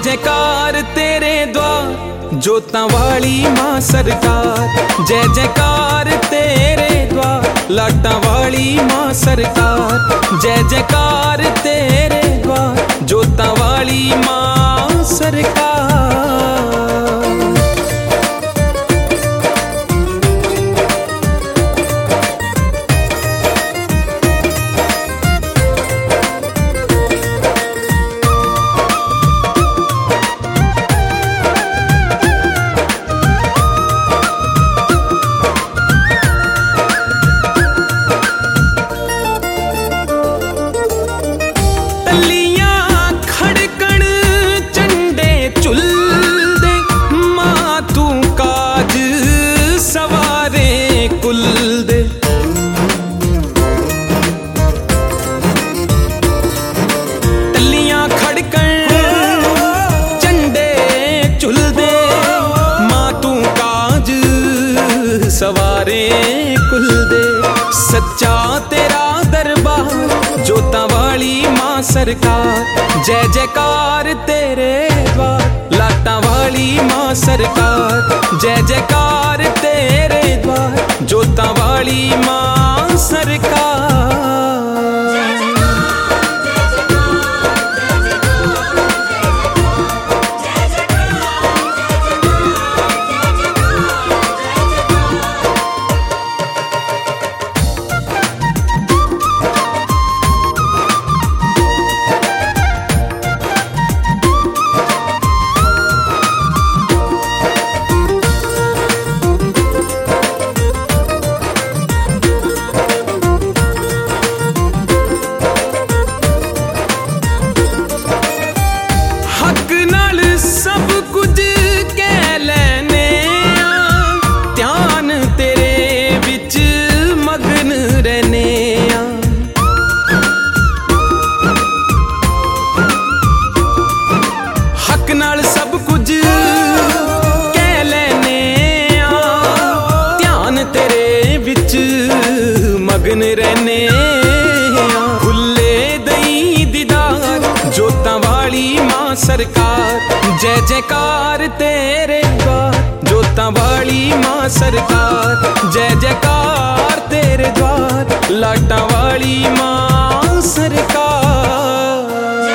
जयकार तेरे द्वार जोतां वाली मां सरकार। जय जयकार तेरे द्वार लाटां वाली मां सरकार। जय जयकार तेरे द्वार जोतां वाली मां सरकार। सवारे कुल दे सच्चा तेरा दरबार जोतां वाली मां सरकार। जय जयकार तेरे द्वार लाटां वाली मां सरकार। जय जयकार तेरे द्वार जोतां वाली मां सरकार। सब कुछ कह लेने ध्यान तेरे विच मगन रहने। हक नाल सब कुछ कह लेने ध्यान तेरे विच मगन रहने। खुले दई दीदार जोतां वाली मां सरकार। जय जयकार तेरे द्वार जोतां वाली मां सरकार। जय जयकार तेरे द्वार लाटां वाली मां सरकार।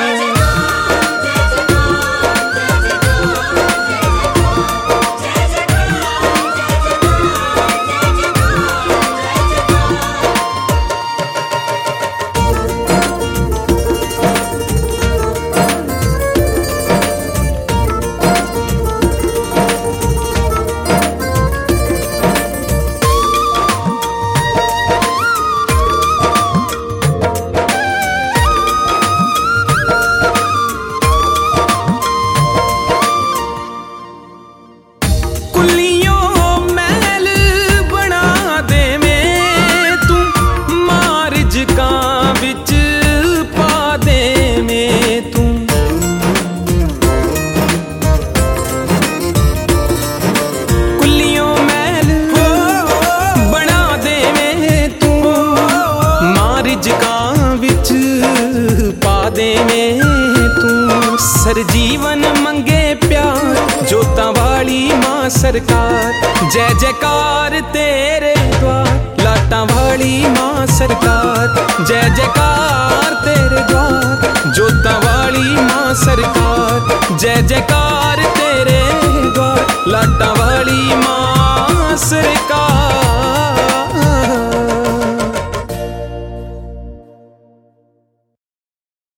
सर जीवन मंगे प्यार जोतां वाली मां सरकार। जय जयकार तेरे द्वार लाटां वाली मां सरकार। जय जयकार तेरे द्वार